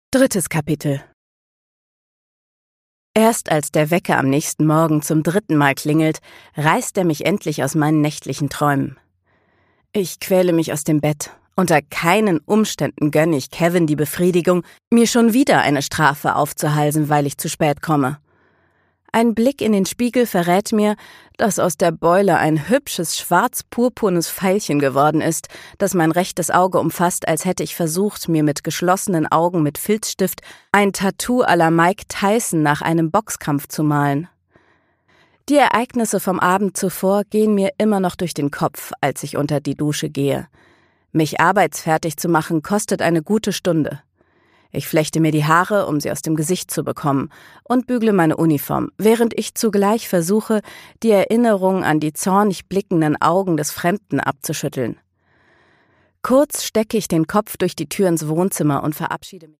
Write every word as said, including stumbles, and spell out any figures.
Drittes Kapitel. Erst als der Wecker am nächsten Morgen zum dritten Mal klingelt, reißt er mich endlich aus meinen nächtlichen Träumen. Ich quäle mich aus dem Bett. Unter keinen Umständen gönne ich Kevin die Befriedigung, mir schon wieder eine Strafe aufzuhalsen, weil ich zu spät komme. Ein Blick in den Spiegel verrät mir, dass aus der Beule ein hübsches schwarz-purpurnes Veilchen geworden ist, das mein rechtes Auge umfasst, als hätte ich versucht, mir mit geschlossenen Augen mit Filzstift ein Tattoo à la Mike Tyson nach einem Boxkampf zu malen. Die Ereignisse vom Abend zuvor gehen mir immer noch durch den Kopf, als ich unter die Dusche gehe. Mich arbeitsfertig zu machen, kostet eine gute Stunde. Ich flechte mir die Haare, um sie aus dem Gesicht zu bekommen, und bügle meine Uniform, während ich zugleich versuche, die Erinnerung an die zornig blickenden Augen des Fremden abzuschütteln. Kurz stecke ich den Kopf durch die Tür ins Wohnzimmer und verabschiede mich.